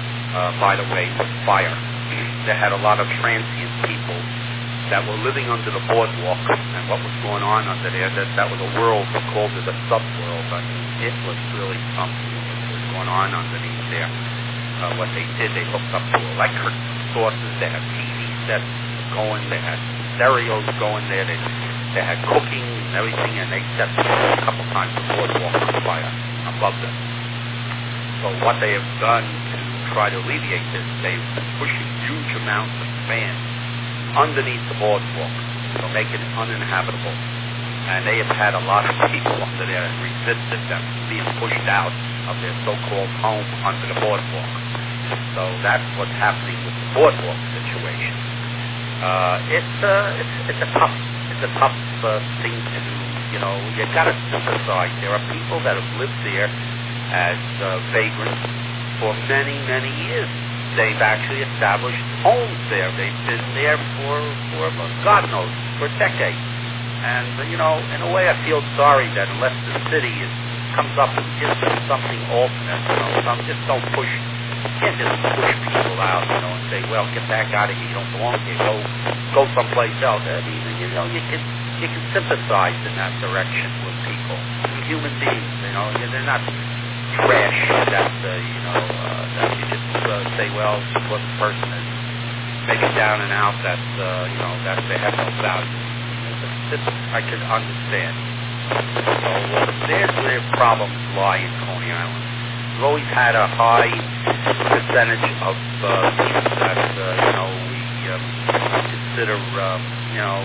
by the way, was fire. They had a lot of transient people that were living under the boardwalk, and what was going on under there, that was a world, we called it a subworld. I mean, it was really something that was going on underneath there. What they did, they hooked up to electric sources, they had TV sets going, they had stereos going there, they had cooking and everything, and they set a couple times the boardwalk on fire above them. So what they have done to try to alleviate this, they've been pushing huge amounts of fans underneath the boardwalk, so make it uninhabitable. And they have had a lot of people under there that resisted them being pushed out of their so-called home under the boardwalk. So that's what's happening with the boardwalk situation. It's a tough thing to do. You know, you got to sympathize. There are people that have lived there as vagrants for many, many years. They've actually established homes there. They've been there for God knows, for decades. And, you know, in a way I feel sorry that unless the city comes up and gives them something alternate, you know, just don't push, you can't just push people out, you know, and say, well, get back out of here, you don't belong here, go someplace else. I mean, you know, you can sympathize in that direction with people. Human beings, you know, they're not trash that, you know, that you just say, well, what the person is maybe down and out, that, you know, that they have no value. This I can understand. So there's where problems lie in Coney Island. We've always had a high percentage of people that, you know, we consider, you know,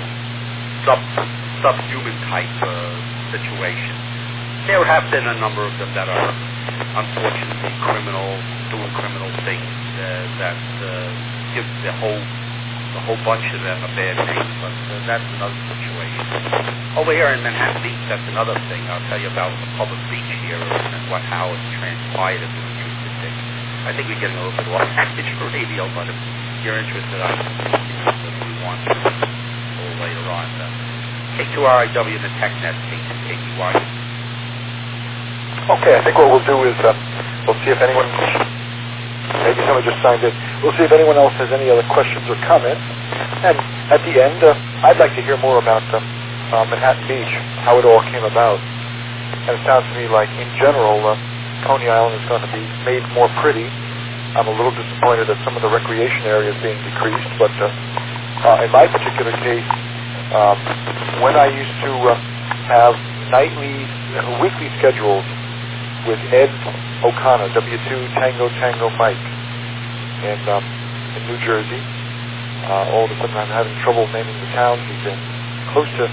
subhuman type situations. There have been a number of them that are unfortunately doing criminal things that give the whole bunch of them a bad name, but that's another situation. Over here in Manhattan Beach, that's another thing. I'll tell you about the public beach here and how it's transpired if you're interested in. I think we're getting a little bit off package radio, but if you're interested, I can if we want to a little later on. K2RIW and the TechNet, K2KTY. Okay, I think what we'll do is we'll see if anyone, maybe someone just signed in, we'll see if anyone else has any other questions or comments. And at the end, I'd like to hear more about Manhattan Beach, how it all came about. And it sounds to me like, in general, Coney Island is going to be made more pretty. I'm a little disappointed that some of the recreation areas being decreased, but in my particular case, when I used to have weekly schedules with Ed O'Connor, W2 Tango Mike, in New Jersey. All of a sudden I'm having trouble naming the towns he's in. Close to,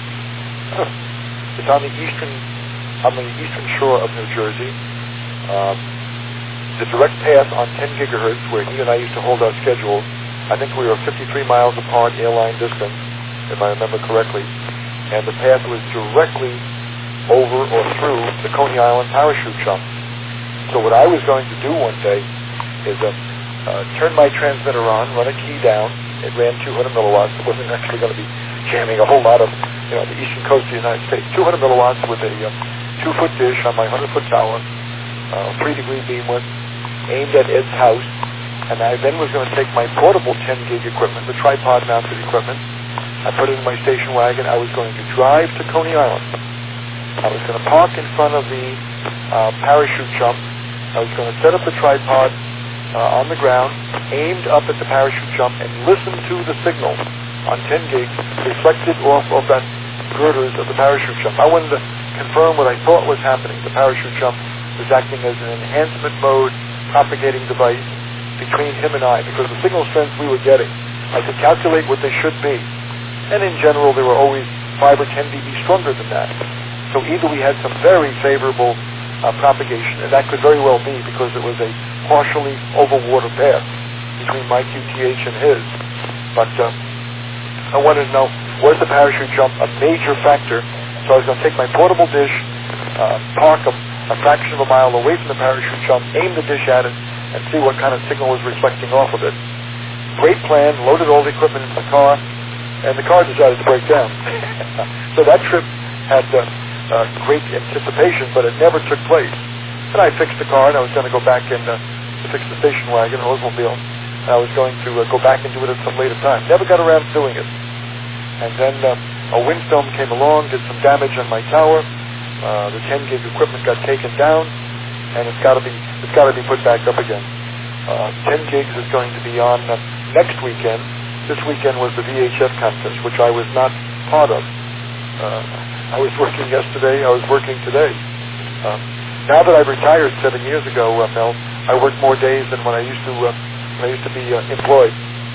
it's on the eastern shore of New Jersey. the direct path on 10 gigahertz, where he and I used to hold our schedules. I think we were 53 miles apart airline distance, if I remember correctly, and the path was directly over or through the Coney Island parachute jump. So what I was going to do one day is turn my transmitter on, run a key down. It ran 200 milliwatts. It wasn't actually going to be jamming a whole lot of, the eastern coast of the United States. 200 milliwatts with a 2-foot dish on my 100-foot tower, 3-degree beamwidth, aimed at Ed's house. And I then was going to take my portable 10-gig equipment, the tripod-mounted equipment. I put it in my station wagon. I was going to drive to Coney Island. I was going to park in front of the parachute jump. I was going to set up the tripod on the ground, aimed up at the parachute jump, and listen to the signal on 10 gigs reflected off of that girders of the parachute jump. I wanted to confirm what I thought was happening. The parachute jump was acting as an enhancement mode propagating device between him and I, because the signal strength we were getting, I could calculate what they should be. And in general, they were always 5 or 10 dB stronger than that. So either we had some very favorable propagation, and that could very well be because it was a partially overwater path between my QTH and his. But I wanted to know, was the parachute jump a major factor? So I was going to take my portable dish, park a fraction of a mile away from the parachute jump, aim the dish at it, and see what kind of signal was reflecting off of it. Great plan, loaded all the equipment into the car, and the car decided to break down. So that trip had great anticipation, but it never took place. And I fixed the car, and I was going to go back and to fix the station wagon, Oldsmobile, and I was going to go back and do it at some later time. Never got around to doing it. And then a windstorm came along, did some damage on my tower. The 10-gig equipment got taken down, and it's got to be put back up again. 10 gigs is going to be on next weekend. This weekend was the VHF contest, which I was not part of. I was working yesterday. I was working today. Now that I've retired 7 years ago, Mel, I work more days than when I used to be employed.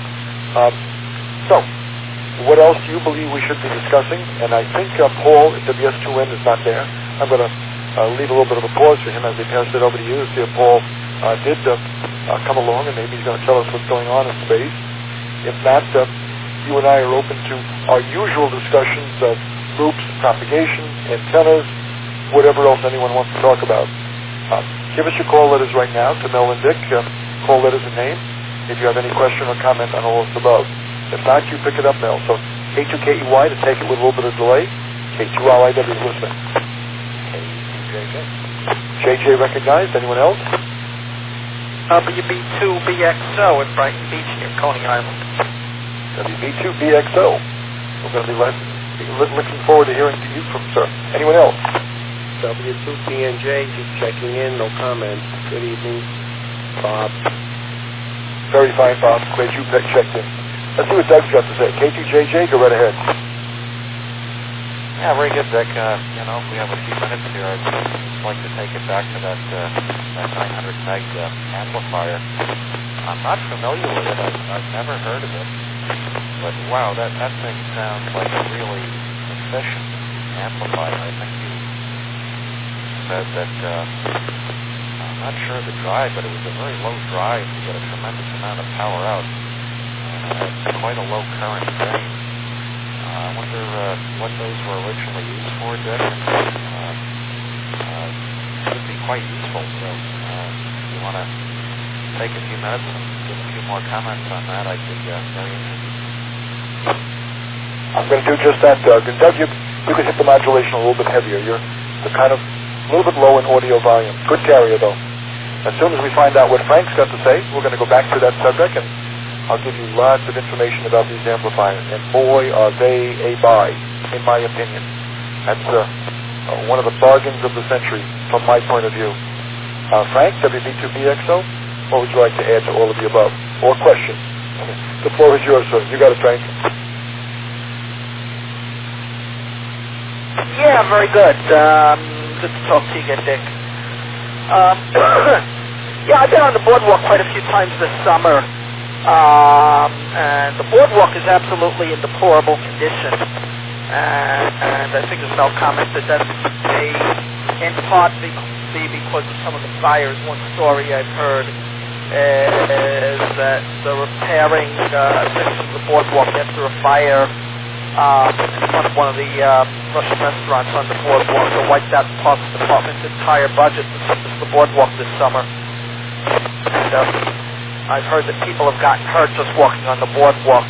So, what else do you believe we should be discussing? And I think Paul at WS2N is not there. I'm going to leave a little bit of a pause for him as he passes it over to you to see if Paul did come along, and maybe he's going to tell us what's going on in space. If not, you and I are open to our usual discussions of loops, propagation, antennas, whatever else anyone wants to talk about. Give us your call letters right now to Mel and Dick. Call letters and name if you have any question or comment on all of the above. If not, you pick it up, Mel. So K2KEY to take it with a little bit of delay. K2LIW listening. JJ recognized. Anyone else? WB2BXO in Brighton Beach near Coney Island. WB2BXO. We're going to be looking forward to hearing from you from sir. Anyone else? W2PNJ, keep checking in, no comments. Good evening, Bob. Very fine, Bob. Great you checked in. Let's see what Doug's got to say. K2JJ, go right ahead. Yeah, very good, Dick. If we have a few minutes here, I'd just like to take it back to that 900 meg amplifier. I'm not familiar with it. I've never heard of it. But wow, that thing sounds like a really efficient amplifier. I think you said that, I'm not sure of the drive, but it was a very low drive to get a tremendous amount of power out. It's quite a low current drain. I wonder what those were originally used for, Dick. It would be quite useful. So if you want to take a few minutes and give a few more comments on that, I'd be very interested. I'm going to do just that, Doug. And Doug, you could hit the modulation a little bit heavier. You're kind of a little bit low in audio volume. Good carrier, though. As soon as we find out what Frank's got to say, we're going to go back to that subject, and I'll give you lots of information about these amplifiers. And boy, are they a buy, in my opinion. That's one of the bargains of the century, from my point of view. Frank, WB2BXO, what would you like to add to all of the above? Or questions? The floor is yours, sir. You got it, Frank. Yeah, very good. Good to talk to you again, Dick. Yeah, I've been on the boardwalk quite a few times this summer, and the boardwalk is absolutely in deplorable condition. And I think as Mel commented, that may in part be be because of some of the fires. One story I've heard is that they're repairing sections of the boardwalk after a fire in front of one of the Russian restaurants on the boardwalk. They wiped out the parks department's entire budget to surface the boardwalk this summer. And I've heard that people have gotten hurt just walking on the boardwalk.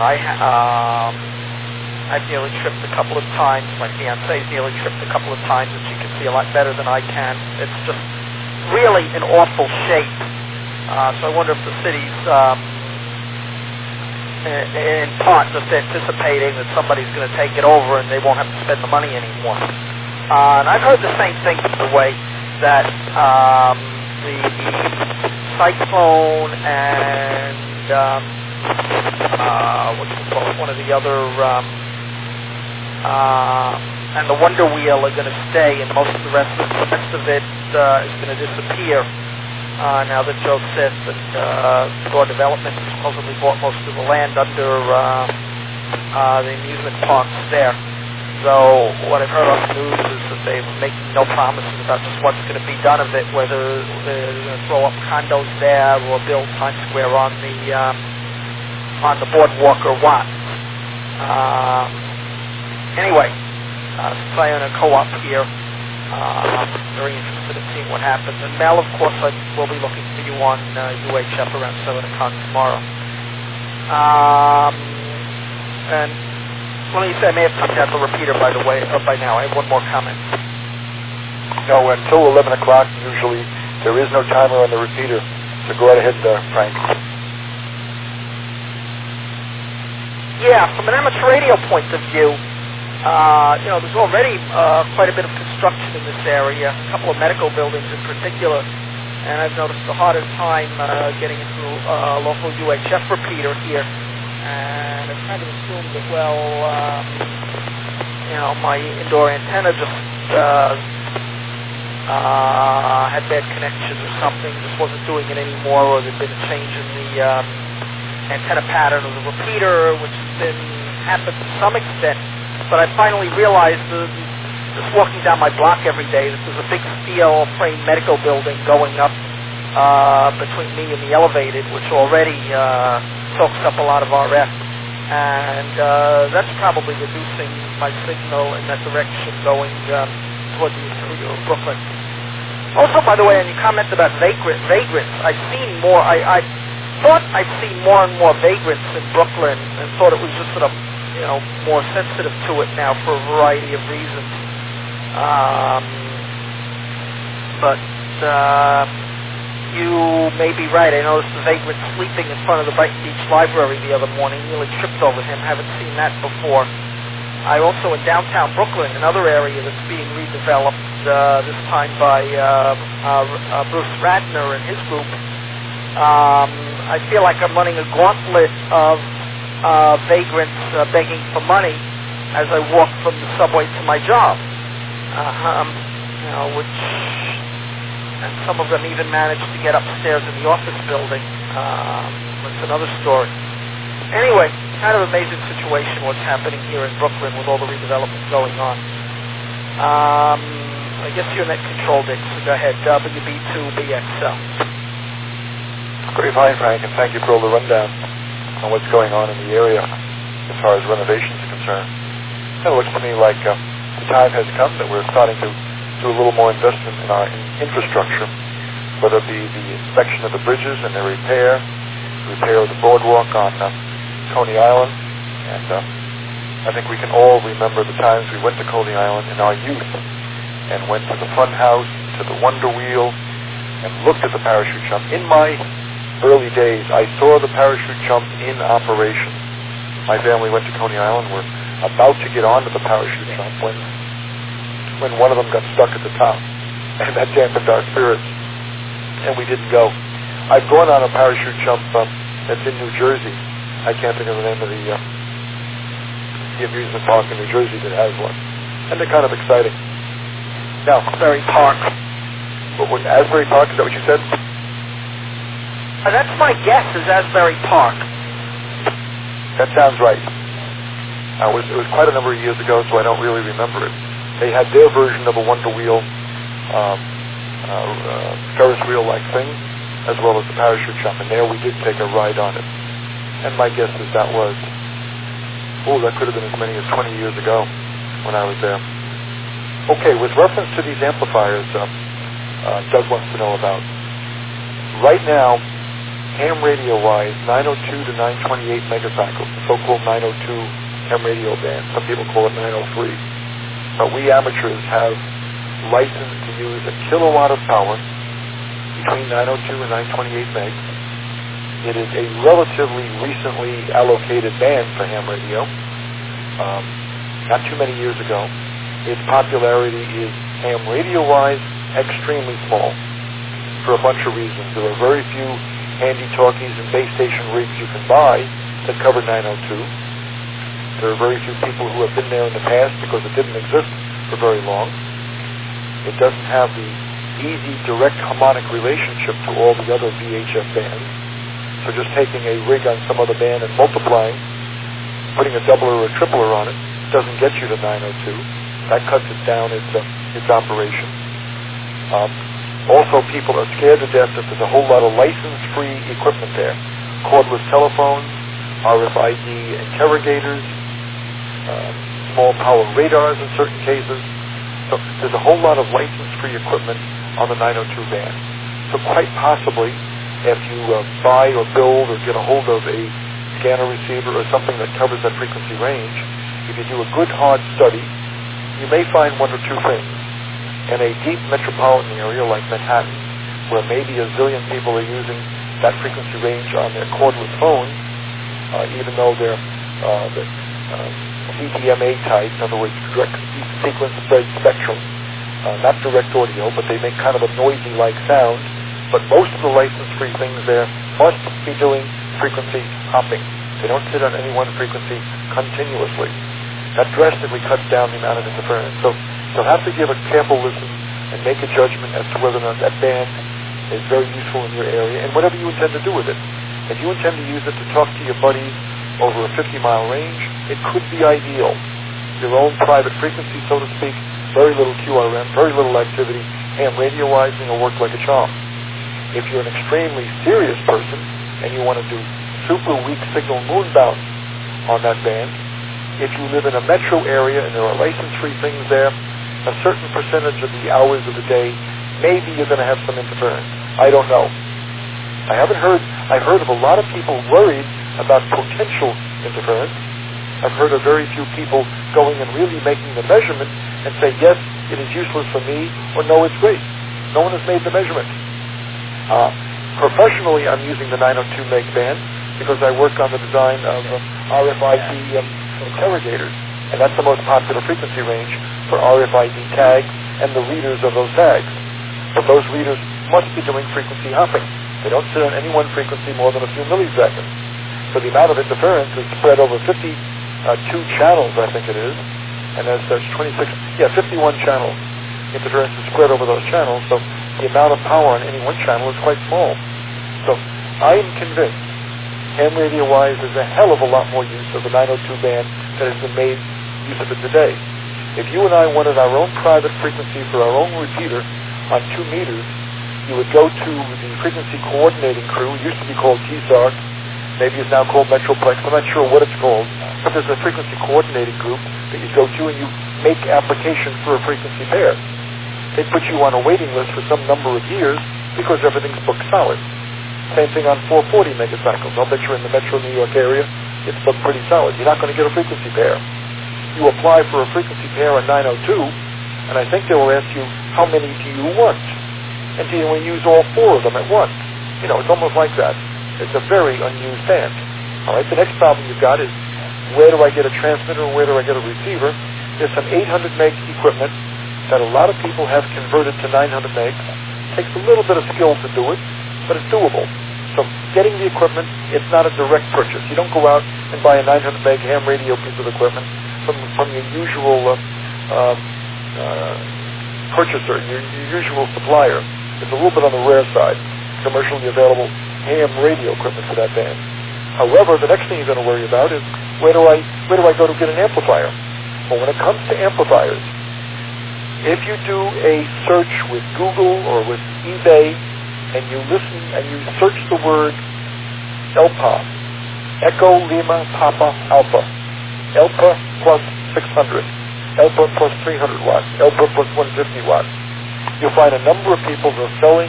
I've nearly tripped a couple of times. My fiancee's nearly tripped a couple of times, and she can see a lot better than I can. It's just really in awful shape. So I wonder if the city's, in part, just anticipating that somebody's going to take it over and they won't have to spend the money anymore. And I've heard the same thing, by the way, that the cyclone and one of the other and the Wonder Wheel are going to stay, and most of the rest of it is going to disappear. Now that Joe said that Gore Development supposedly bought most of the land under the amusement parks there. So what I've heard on the news is that they're making no promises about just what's going to be done of it, whether they're going to throw up condos there or build Times Square on the boardwalk or what. Anyway, since I own a co-op here, I'm very interested in seeing what happens. And Mel, of course, I will be looking for you on UHF around 7 o'clock tomorrow. And let me say, I may have come down the repeater, by the way, by now. I have one more comment. No, until 11 o'clock, usually, there is no timer on the repeater. So go right ahead, Frank. Yeah, from an amateur radio point of view, there's already quite a bit of construction in this area, a couple of medical buildings in particular, and I've noticed a harder time getting into a local UHF repeater here, and I've kind of assumed that, my indoor antenna just had bad connections or something, just wasn't doing it anymore, or there'd been a change in the antenna pattern of the repeater, which has happened to some extent. But I finally realized, just walking down my block every day, that there's a big steel frame medical building going up between me and the elevated, which already soaks up a lot of RF. And that's probably reducing my signal in that direction going toward the interior of Brooklyn. Also, by the way, on your comment about vagrants, I've seen more, I thought I'd seen more and more vagrants in Brooklyn and thought it was just sort of more sensitive to it now for a variety of reasons. But you may be right. I noticed the vagrant sleeping in front of the Brighton Beach Library the other morning. Nearly tripped over him. Haven't seen that before. I also in downtown Brooklyn, another area that's being redeveloped, this time by Bruce Radner and his group. I feel like I'm running a gauntlet of vagrants begging for money as I walk from the subway to my job, and some of them even managed to get upstairs in the office building. That's another story. Anyway, kind of amazing situation what's happening here in Brooklyn with all the redevelopment going on. I guess you're net control, Dick, so go ahead, WB2BXL. Very fine, Frank, and thank you for all the rundown on what's going on in the area as far as renovations are concerned. It looks to me like the time has come that we're starting to do a little more investment in our infrastructure, whether it be the inspection of the bridges and their repair of the boardwalk on Coney Island. And I think we can all remember the times we went to Coney Island in our youth and went to the Fun House, to the Wonder Wheel, and looked at the parachute jump. In my early days, I saw the parachute jump in operation. My family went to Coney Island. We're about to get onto the parachute jump when one of them got stuck at the top, and that dampened our spirits, and we didn't go. I've gone on a parachute jump that's in New Jersey. I can't think of the name of the amusement park in New Jersey that has one, and they're kind of exciting. Now, Asbury Park. Asbury Park, is that what you said? That's my guess, is Asbury Park. That sounds right. It was quite a number of years ago, so I don't really remember it. They had their version of a Wonder Wheel Ferris wheel-like thing, as well as the parachute jump. And there we did take a ride on it. And my guess is that could have been as many as 20 years ago when I was there. Okay, with reference to these amplifiers, Doug wants to know about. Right now, ham radio-wise, 902 to 928 megacycles, the so-called 902 ham radio band. Some people call it 903. But we amateurs have license to use a kilowatt of power between 902 and 928 megs. It is a relatively recently allocated band for ham radio, not too many years ago. Its popularity is, ham radio-wise, extremely small for a bunch of reasons. There are very few handy-talkies and base station rigs you can buy that cover 902. There are very few people who have been there in the past because it didn't exist for very long. It doesn't have the easy, direct harmonic relationship to all the other VHF bands. So just taking a rig on some other band and multiplying, putting a doubler or a tripler on it, doesn't get you to 902. That cuts it down its operation. Also, people are scared to death that there's a whole lot of license-free equipment there. Cordless telephones, RFID interrogators, small power radars in certain cases. So there's a whole lot of license-free equipment on the 902 band. So quite possibly, if you buy or build or get a hold of a scanner receiver or something that covers that frequency range, if you do a good hard study, you may find one or two things. In a deep metropolitan area like Manhattan, where maybe a zillion people are using that frequency range on their cordless phones, even though they're the CDMA type, in other words, direct sequence spread spectrum, not direct audio, but they make kind of a noisy-like sound. But most of the license-free things there must be doing frequency hopping. They don't sit on any one frequency continuously. That drastically cuts down the amount of interference. So you'll have to give a careful listen and make a judgment as to whether or not that band is very useful in your area and whatever you intend to do with it. If you intend to use it to talk to your buddies over a 50-mile range, it could be ideal. Your own private frequency, so to speak, very little QRM, very little activity, ham radio-wise, and it'll work like a charm. If you're an extremely serious person and you want to do super weak signal moonbound on that band, if you live in a metro area and there are license-free things there, a certain percentage of the hours of the day, maybe you're going to have some interference. I don't know. I've heard of a lot of people worried about potential interference. I've heard of very few people going and really making the measurement and say, yes, it is useless for me, or no, it's great. No one has made the measurement. Professionally, I'm using the 902 meg band because I work on the design of RFID interrogators, and that's the most popular frequency range for RFID tags and the readers of those tags. But those readers must be doing frequency hopping. They don't sit on any one frequency more than a few milliseconds. So the amount of interference is spread over 52 channels, I think it is, and as there's 51 channels. Interference is spread over those channels, so the amount of power on any one channel is quite small. So I am convinced, ham radio-wise, there's a hell of a lot more use of the 902 band that has been made use of it today. If you and I wanted our own private frequency for our own repeater on 2 meters, you would go to the frequency coordinating crew. It used to be called TSARC. Maybe it's now called Metroplex. I'm not sure what it's called. But there's a frequency coordinating group that you go to and you make application for a frequency pair. They put you on a waiting list for some number of years because everything's booked solid. Same thing on 440 megacycles. I'll bet you're in the metro New York area. It's booked pretty solid. You're not going to get a frequency pair. You apply for a frequency pair on 902, and I think they will ask you, how many do you want? And do you want to use all 4 of them at once? You know, it's almost like that. It's a very unused band. All right, the next problem you've got is, where do I get a transmitter and where do I get a receiver? There's some 800 meg equipment that a lot of people have converted to 900 megs. It takes a little bit of skill to do it, but it's doable. So getting the equipment, it's not a direct purchase. You don't go out and buy a 900 meg ham radio piece of equipment from your usual purchaser, your usual supplier. It's a little bit on the rare side, commercially available ham radio equipment for that band. However, the next thing you're going to worry about is, where do I go to get an amplifier? Well, when it comes to amplifiers, If you do a search with Google or with eBay and you listen and you search the word ELPA, Echo Lima Papa Alpha, ELPA plus 600, ELPA plus 300 watts, ELPA plus 150 watts, you'll find a number of people that are selling